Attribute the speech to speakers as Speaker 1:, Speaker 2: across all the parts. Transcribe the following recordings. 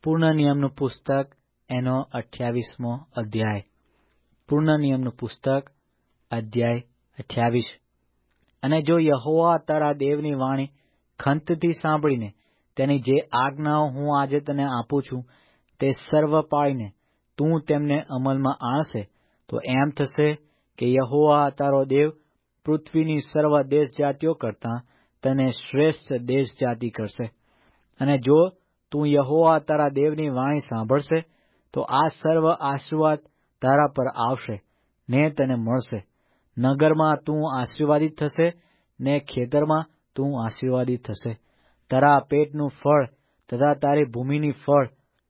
Speaker 1: પૂર્ણ નિયમનું પુસ્તક એનો 28મો અધ્યાય. પૂર્ણ નિયમનું પુસ્તક અધ્યાય 28. અને જો યહોવા તારા દેવની વાણી ખંતથી સાંભળીને તેની જે આજ્ઞાઓ હું આજે તને આપું છું તે સર્વ પાળીને તું તેમને અમલમાં આણશે, તો એમ થશે કે યહોવા તારો દેવ પૃથ્વીની સર્વ દેશ જાતિઓ કરતાં તને શ્રેષ્ઠ દેશ જાતિ કરશે. અને જો તું યહોવા તારા દેવની વાણી સાંભળશે તો આ સર્વ આશીર્વાદ તારા પર આવશે ને તને મળશે. નગરમાં તું આશીર્વાદિત થશે ને ખેતરમાં તું આશીર્વાદિત થશે. તારા પેટનું ફળ તથા તારી ભૂમિની ફળ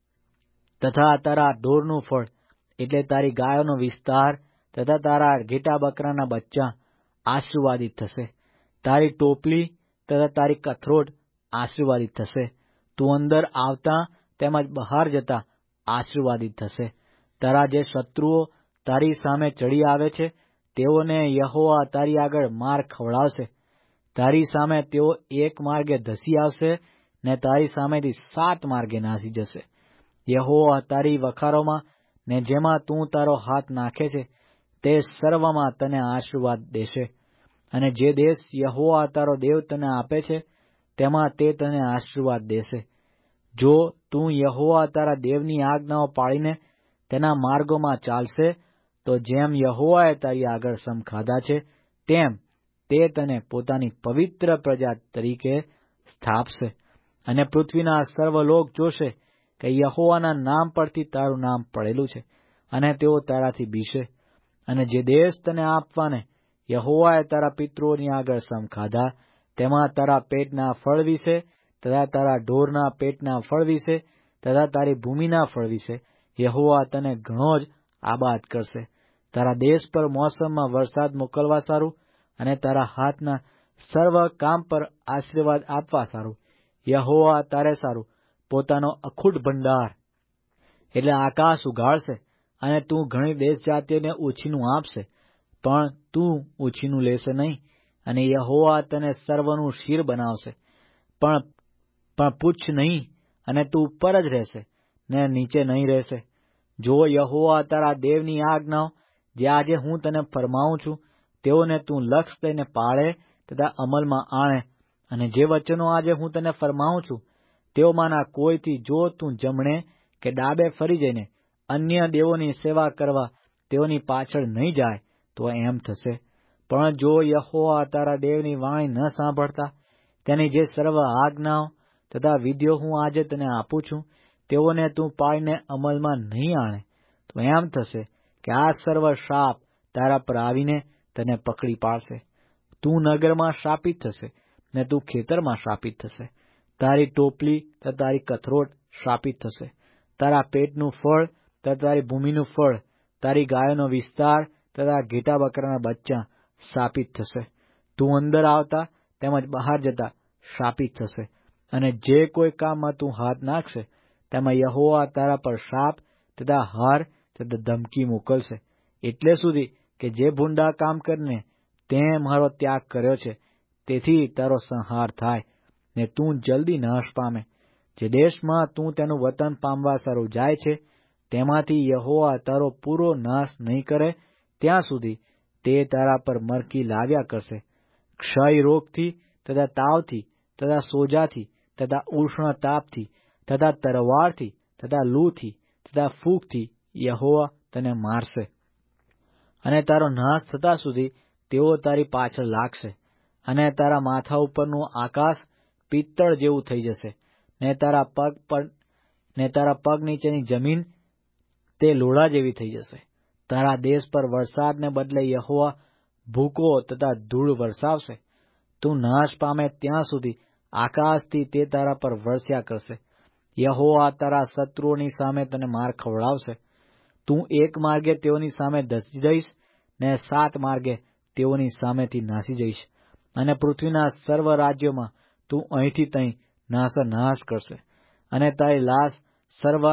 Speaker 1: તથા તારા ઢોરનું ફળ, એટલે તારી ગાયોનો વિસ્તાર તથા તારા ઘેટા બકરાના બચ્ચા આશીર્વાદિત થશે. તારી ટોપલી તથા તારી કથરોટ આશીર્વાદિત થશે. તું અંદર આવતા તેમજ બહાર જતા આશીર્વાદિત થશે. તારા જે શત્રુઓ તારી સામે ચડી આવે છે તેઓને યહોવા તારી આગળ માર ખવડાવશે. તારી સામે તેઓ એક માર્ગે ધસી આવશે ને તારી સામેથી 7 માર્ગે નાસી જશે. યહોવા તારી વખારોમાં ને જેમાં તું તારો હાથ નાખે છે તે સર્વમાં તને આશીર્વાદ દેશે. અને જે દેશ યહોવા તારો દેવ તને આપે છે તેમાં તે તને આશીર્વાદ દેશે. જો તું યહોવા તારા દેવની આજ્ઞાઓ પાળીને તેના માર્ગોમાં ચાલશે તો જેમ યહોવાએ તારી આગળ સમ ખાધા છે તેમ તે તને પોતાની પવિત્ર પ્રજા તરીકે સ્થાપશે. અને પૃથ્વીના સર્વ લોક જોશે કે યહોવાના નામ પરથી તારું નામ પડેલું છે, અને તેઓ તારાથી બીશે. અને જે દેશ તને આપવાને યહોવાએ તારા પિતૃઓની આગળ સમ ખાધા તેમાં તારા પેટના ફળ વિશે તથા તારા ઢોરના પેટના ફળ વિશે તથા તારી ભૂમિના ફળ વિશે યહોવા તને ઘણો જ આબાદ કરશે. તારા દેશ પર મોસમમાં વરસાદ મોકલવા સારું અને તારા હાથના સર્વ કામ પર આશીર્વાદ આપવા સારું યહોવા તારે સારું પોતાનો અખૂટ ભંડાર એટલે આકાશ ઉઘાડશે. અને તું ઘણી દેશ જાતિઓને ઉછીનું આપશે, પણ તું ઉછીનું લેશે નહીં. અને યહોવા તને સર્વનું શિર બનાવશે, પણ પૂછ નહીં. અને તું ઉપર જ રહેશે ને નીચે નહીં રહેશે. જો યહોવા તારા દેવની આજ્ઞાઓ જે આજે હું તને ફરમાવું છું તેઓને તું લક્ષ દઈને પાળે તથા અમલમાં આણે, અને જે વચનો આજે હું તને ફરમાવું છું તેઓમાંના કોઈથી જો તું જમણે કે ડાબે ફરી જઈને અન્ય દેવોની સેવા કરવા તેઓની પાછળ નહીં જાય તો એમ થશે. પણ જો યહોવા તારા દેવની વાણી ન સાંભળતા તેની જે સર્વ આજ્ઞાઓ તથા વિધિઓ હું આજે તને આપું છું તેઓને તું પાળીને અમલમાં નહીં આણે તો એમ થશે કે આ સર્વ શાપ તારા પર આવીને તને પકડી પાડશે. તું નગરમાં શાપિત થશે ને તું ખેતરમાં શાપિત થશે. તારી ટોપલી તથા તારી કથરોટ શાપિત થશે. તારા પેટનું ફળ તથા તારી ભૂમિનું ફળ, તારી ગાયોનો વિસ્તાર તથા ઘેટા બકરાના બચ્ચા શાપિત થશે. તું અંદર આવતા તેમજ બહાર જતા શાપિત થશે. અને જે કોઈ કામમાં તું હાથ નાખશે તેમાં યહોવા તારા પર શાપ તથા હાર તથા ધમકી મોકલશે, એટલે સુધી કે જે ભૂંડા કામ કરીને તે મારો ત્યાગ કર્યો છે તેથી તારો સંહાર થાય ને તું જલ્દી નાશ પામે. જે દેશમાં તું તેનું વતન પામવા સારું જાય છે તેમાંથી યહોવા તારો પૂરો નાશ નહીં કરે ત્યાં સુધી તે તારા પર મરકી લાવ્યા કરશે, ક્ષય રોગથી તથા તાવથી તથા સોજાથી તથા ઉષ્ણ તાપથી તથા તરવારથી તથા લૂથી તથા ફૂગથી યહોવા તને મારશે. અને તારો નાશ થતા સુધી તેઓ તારી પાછળ લાગશે. અને તારા માથા ઉપરનું આકાશ પિત્તળ જેવું થઈ જશે ને તારા પગ નીચેની જમીન તે લોઢા જેવી થઈ જશે. તારા દેશ પર વરસાદને બદલે યહોવા ભૂકો તથા ધૂળ વરસાવશે. તું નાશ પામે ત્યાં સુધી આકાશથી તે તારા પર વરસ્યા કરશે. યહોવા તારા શત્રુઓની સામે તને માર ખવડાવશે. તું એક માર્ગે તેઓની સામે ધસી જઈશ ને 7 માર્ગે તેઓની સામેથી નાસી જઈશ. અને પૃથ્વીના સર્વ રાજ્યોમાં તું અહીંથી તહીં નાશ કરશે. અને તારી લાશ સર્વ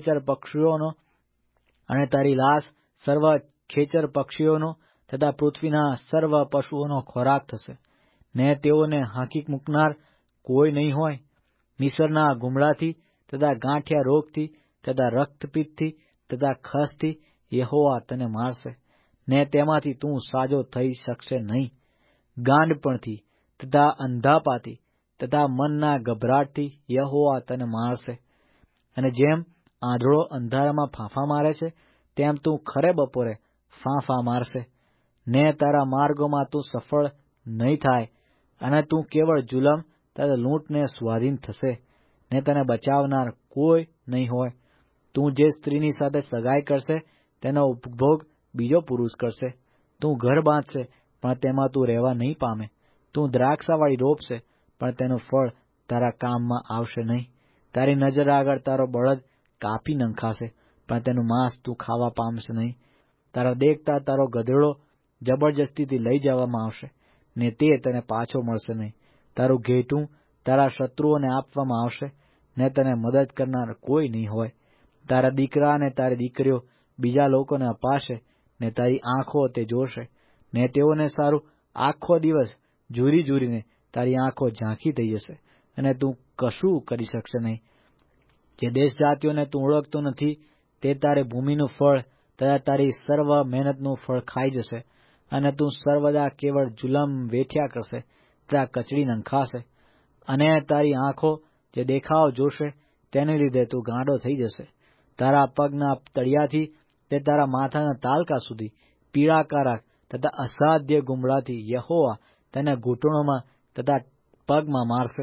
Speaker 1: ખેચર પક્ષીઓનો તથા પૃથ્વીના સર્વ પશુઓનો ખોરાક થશે. ને તેઓને હાંકી મૂકનાર કોઈ નહીં હોય. મિસરના ગુમડાથી તથા ગાંઠિયા રોગથી તથા રક્તપિત્તથી તથા ખસથી યહોવા તને મારશે, ને તેમાંથી તું સાજો થઈ શકશે નહીં. ગાંડપણથી તથા અંધાપાથી તથા મનના ગભરાટથી યહોવા તને મારશે. અને જેમ આંધળો અંધારામાં ફાંફા મારે છે, તેમ તું ખરે બપોરે ફાંફા મારશે. ને તારા માર્ગોમાં તું સફળ નહીં થાય, અને તું કેવળ જુલમ તથા લૂંટને સ્વાધીન થશે, ને તને બચાવનાર કોઈ નહીં હોય. તું જે સ્ત્રીની સાથે સગાઈ કરશે, તેનો ઉપભોગ બીજો પુરુષ કરશે. તું ઘર બાંધશે, પણ તેમાં તું રહેવા નહીં પામે. તું દ્રાક્ષાવાળી રોપશે, પણ તેનું ફળ તારા કામમાં આવશે નહીં. તારી નજર આગળ તારો બળદ કાપી નંખાશે, પણ તેનું માંસ તું ખાવા પામશે નહીં. તારા દેખતા તારો ગધેડો જબરજસ્તીથી લઈ જવામાં આવશે, ને તે તને પાછો મળશે નહીં. તારું ઘેટું તારા શત્રુઓને આપવામાં આવશે, ને તને મદદ કરનાર કોઈ નહીં હોય. તારા દીકરા અને તારી દીકરીઓ બીજા લોકોને અપાશે, ને તારી આંખો તે જોશે, ને તેઓને સારું આખો દિવસ ઝૂરીને તારી આંખો ઝાંખી થઈ જશે, અને તું કશું કરી શકશે નહીં. જે દેશ જાતિઓને તું ઓળખતો નથી, તે તારી ભૂમિનું ફળ તથા તારી સર્વ મહેનતનું ફળ ખાઈ જશે, અને તું સર્વદા કેવળ જુલમ વેઠ્યા કરશે તથા કચડી નંખાશે. અને તારી આંખો જે દેખાવ જોશે, તેને લીધે તું ગાંડો થઈ જશે. તારા પગના તળિયાથી તે તારા માથાના તાલકા સુધી પીડાકારક તથા અસાધ્ય ગુમડાથી યહોવા તને ઘૂંટણોમાં તથા પગમાં મારશે.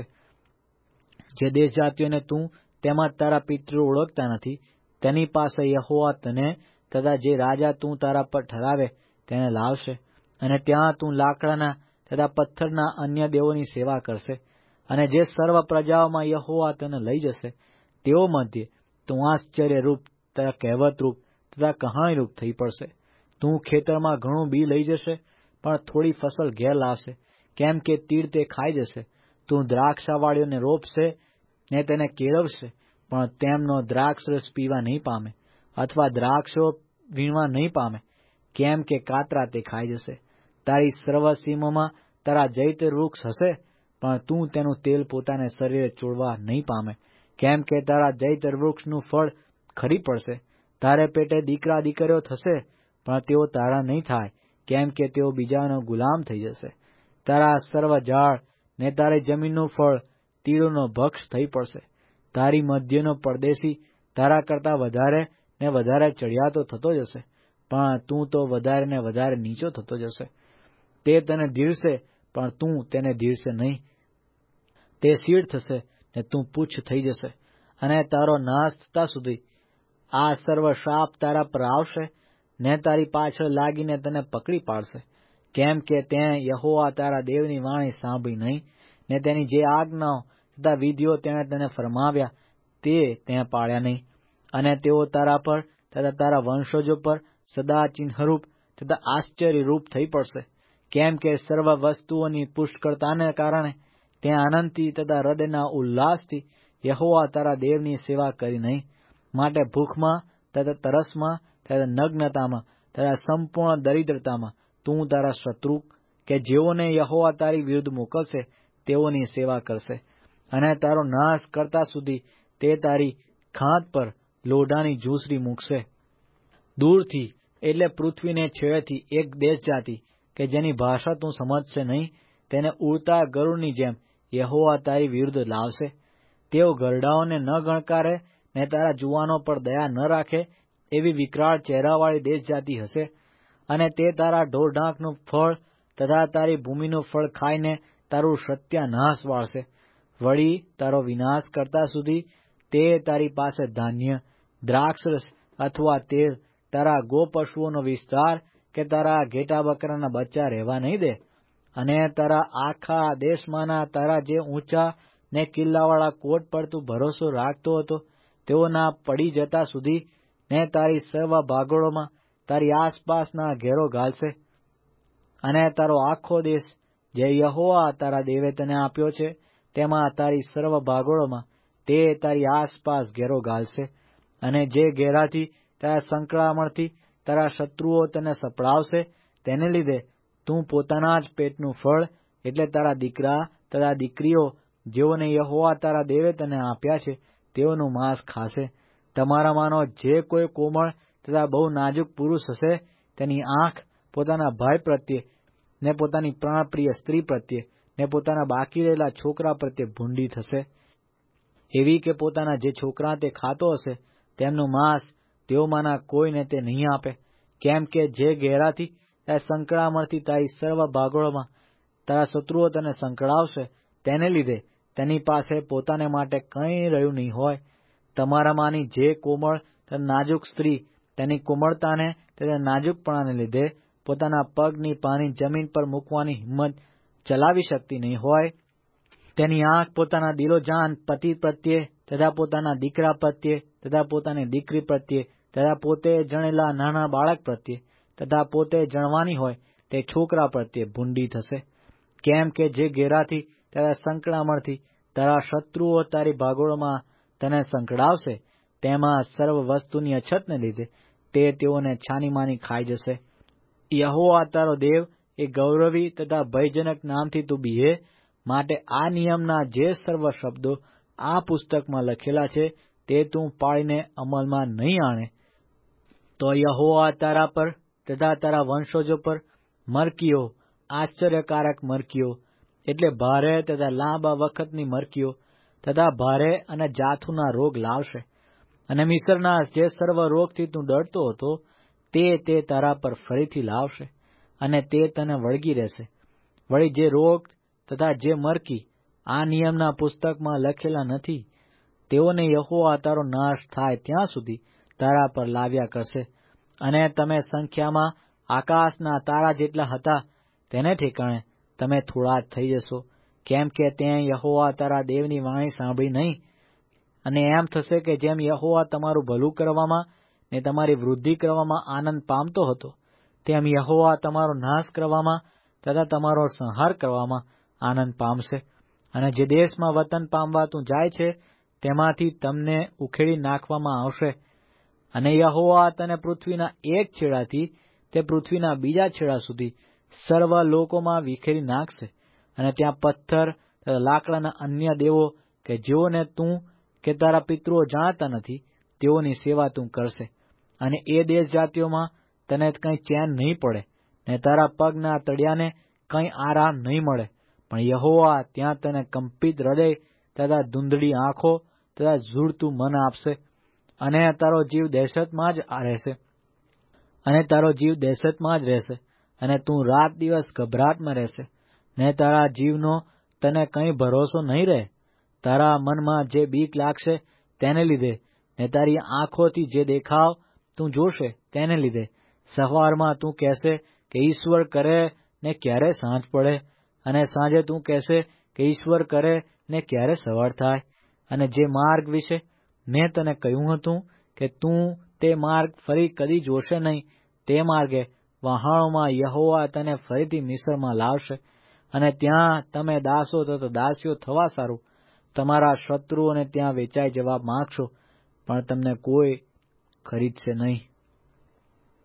Speaker 1: જે દેશ જાતિઓને તું તેમજ તારા પિતૃ ઓળખતા નથી, તેની પાસે યહોવા તને તથા જે રાજા તું તારા પર ઠરાવે તેને લાવશે. અને ત્યાં તું લાકડાના તથા પથ્થરના અન્ય દેવોની સેવા કરશે. અને જે સર્વ પ્રજાઓમાં યહોવા તને લઈ જશે, તેઓ મધ્યે તું આશ્ચર્યરૂપ તથા કહેવતરૂપ તથા કહાણીરૂપ થઈ પડશે. તું ખેતરમાં ઘણું બી લઈ જશે, પણ થોડી ફસલ ઘેર લાવશે, કેમ કે તીડ તે ખાઈ જશે. તું દ્રાક્ષાવાળીઓને રોપશે, ને તેને કેળવશે, પણ તેમનો દ્રાક્ષરસ પીવા નહીં પામે, અથવા દ્રાક્ષો વીણવા નહીં પામે, કેમ કે કાતરા તે ખાઈ જશે. તારી સર્વ સીમોમાં તારા જૈતર વૃક્ષ હશે, પણ તું તેનું તેલ પોતાને શરીરે ચોળવા નહીં પામે, કેમ કે તારા જૈતર વૃક્ષનું ફળ ખરી પડશે. તારે પેટે દીકરા દીકરીઓ થશે, પણ તેઓ તારા નહીં થાય, કેમ કે તેઓ બીજાનો ગુલામ થઈ જશે. તારા સર્વ ઝાડ ને તારી જમીનનું ફળ તીડોનો ભક્ષ થઈ પડશે. તારી મધ્યનો પરદેશી તારા કરતાં વધારે ને વધારે ચડિયાતો થતો જશે, પણ તું તો વધારે ને વધારે નીચો થતો જશે. તે તને ધીરશે, પણ તું તેને ધીરશે નહીં. તે શીળ થશે, ને તું પૂછ થઈ જશે, અને તારો નાશ થતા સુધી આ સર્વ શાપ તારા પર આવશે, ને તારી પાછળ લાગીને તને પકડી પાડશે. કેમ કે તે યહોવા તારા દેવની વાણી સાંભળી નહીં, ને તેની જે આજ્ઞાઓ તથા વિધિઓ તેણે તને ફરમાવ્યા તે પાળ્યા નહીં. અને તેઓ તારા પર તથા તારા વંશજો પર સદા ચિહ્નરૂપ તથા આશ્ચર્યરૂપ થઈ પડશે. કેમ કે સર્વ વસ્તુઓની પુષ્કળતાને કારણે તે આનંદથી તથા હૃદયના ઉલ્લાસથી યહોવા તારા દેવની સેવા કરી નહીં. માટે ભૂખમાં તથા તરસમાં તથા નગ્નતામાં તથા સંપૂર્ણ દરિદ્રતામાં તું તારા શત્રુ કે જેઓને યહોવા તારી વિરુદ્ધ મોકલશે તેઓની સેવા કરશે. અને તારો નાશ કરતા સુધી તે તારી ખાંત પર લોઢાની ઝૂંસરી મૂકશે. દૂરથી એટલે પૃથ્વીને છેડેથી એક દેશ જાતિ કે જેની ભાષા તું સમજશે નહીં, તેને ઉડતા ગરુડની જેમ યહોવા તારી વિરુદ્ધ લાવશે. તેઓ ગરડાઓને ન ગણકારે ને તારા જુવાનો પર દયા ન રાખે એવી વિકરાળ ચહેરાવાળી દેશ જાતિ હશે. અને તે તારા ઢોરઢાંખનું ફળ તથા તારી ભૂમિનું ફળ ખાઈને તારું સત્યાનાશ વાળશે. વળી તારો વિનાશ કરતા સુધી તે તારી પાસે ધાન્ય, દ્રાક્ષરસ અથવા તેલ, તારા ગોપશુઓનો વિસ્તાર કે તારા ઘેટા બકરાના બચ્ચા રહેવા નહીં દે. અને તારા આખા દેશમાંના તારા જે ઊંચા ને કિલ્લાવાળા કોટ પર તું ભરોસો રાખતો હતો તેઓના પડી જતા સુધી ને તારી સર્વ ભાગોળોમાં તારી આસપાસના ઘેરો ઘાલશે. અને તારો આખો દેશ જે યહોવા તારા દેવે તને આપ્યો છે તેમાં તારી સર્વ ભાગોળોમાં તે તારી આસપાસ ઘેરો ઘાલશે. અને જે ઘેરાથી તારા સંકળામણથી તારા શત્રુઓ તને સપડાવશે, તેને લીધે તું પોતાના જ પેટનું ફળ એટલે તારા દીકરા તથા દીકરીઓ જેઓને યહોવા તારા દેવે તને આપ્યા છે તેઓનું માંસ ખાશે. તમારામાંનો જે કોઈ કોમળ તથા બહુ નાજુક પુરુષ હશે, તેની આંખ પોતાના ભાઈ પ્રત્યે ને પોતાની પ્રાણપ્રિય સ્ત્રી પ્રત્યે ને પોતાના બાકી રહેલા છોકરા પ્રત્યે ભૂંડી થશે, એવી કે પોતાના જે છોકરા તે ખાતો હશે તેમનું માંસ તેઓમાંના કોઈને તે નહીં આપે. કેમ કે જે ઘેરાથી તારી સંકળામણથી તારી સર્વ ભાગોળમાં તારા શત્રુઓ તને સંકળાવશે, તેને લીધે તેની પાસે પોતાને માટે કંઈ રહ્યું નહીં હોય. તમારામાંની જે કોમળ તથા નાજુક સ્ત્રી તેની કોમળતાને તથા નાજુકપણાને લીધે પોતાના પગની પાની જમીન પર મૂકવાની હિંમત ચલાવી શકતી નહીં હોય, તેની આંખ પોતાના દિલોજાન પતિ પ્રત્યે તથા પોતાના દીકરા પ્રત્યે તથા પોતાની દીકરી પ્રત્યે તથા પોતે જણેલા નાના બાળક પ્રત્યે તથા પોતે જણવાની હોય તે છોકરા પ્રત્યે ભૂંડી થશે. કેમ કે જે ઘેરાથી તારા સંકળામણથી તારા શત્રુઓ તારી ભાગોળમાં તને સંકળાવશે, તેમાં સર્વ વસ્તુની અછતને લીધે તે તેઓને છાનીમાની ખાઈ જશે. યહોવા તારો દેવ એ ગૌરવી તથા ભયજનક નામથી તું બીહે. માટે આ નિયમના જે સર્વ શબ્દો આ પુસ્તકમાં લખેલા છે તે તું પાળીને અમલમાં નહીં આણે, તો યહોવા તારા પર તથા તારા વંશજો પર મરકીઓ, આશ્ચર્યકારક મરકીઓ એટલે ભારે તથા લાંબા વખતની મરકીઓ તથા ભારે અને જાથુના રોગ લાવશે. અને મિસરના જે સર્વ રોગથી તું ડરતો હતો તે તારા પર ફરીથી લાવશે, અને તે તને વળગી રહેશે. વળી જે રોગ તથા જે મરકી આ નિયમના પુસ્તકમાં લખેલા નથી, તેઓને યહોવા તારો નાશ થાય ત્યાં સુધી તારા પર લાવ્યા કરશે. અને તમે સંખ્યામાં આકાશના તારા જેટલા હતા તેને ઠેકાણે તમે થોડા જ થઈ જશો. કેમ કે તે યહોવા તારા દેવની વાણી સાંભળી નહીં. અને એમ થશે કે જેમ યહોવા તમારું ભલું કરવામાં ને તમારી વૃદ્ધિ કરવામાં આનંદ પામતો હતો, તેમ યહોવા તમારો નાશ કરવામાં તથા તમારો સંહાર કરવામાં આનંદ પામશે. અને જે દેશમાં વતન પામવા તું જાય છે તેમાંથી તમને ઉખેડી નાખવામાં આવશે. અને યહોવા તને પૃથ્વીના એક છેડાથી તે પૃથ્વીના બીજા છેડા સુધી સર્વ લોકોમાં વિખેરી નાખશે. અને ત્યાં પથ્થર તથા લાકડાના અન્ય દેવો કે જેઓને તું કે તારા પિતૃઓ જાણતા નથી, તેઓની સેવા તું કરશે. અને એ દેશ જાતિઓમાં તને કંઈ ચેન નહીં પડે, ને તારા પગના તળિયાને કંઈ આરામ નહીં મળે. પણ યહોવા ત્યાં તને કંપિત હૃદય તથા ધૂંધળી આંખો તથા ઝૂરતું મન આપશે. અને તારો જીવ દહેશતમાં જ રહેશે. અને તું રાત દિવસ ગભરાટમાં રહેશે. ને તારા જીવનો તને કંઈ ભરોસો નહીં રહે. તારા મનમાં જે બીક લાગશે તેને લીધે ને તારી આંખોથી જે દેખાવ તું જોશે તેને લીધે સવારમાં તું કહેશે કે ઈશ્વર કરે ને ક્યારે સાંજ પડે, અને સાંજે તું કહેશે કે ઈશ્વર કરે ને ક્યારે સવાર થાય. અને જે માર્ગ વિશે મેં તને કહ્યું હતું કે તું તે માર્ગ ફરી કદી જોશે નહીં, તે માર્ગે વહાણોમાં યહોવા તને ફરીથી મિસ્રમાં લાવશે. અને ત્યાં તમે દાસો તથા દાસીઓ થવા સારું તમારા શત્રુઓને ત્યાં વેચાઈ જવા માંગશો, પણ તમને કોઈ ખરીદશે નહીં.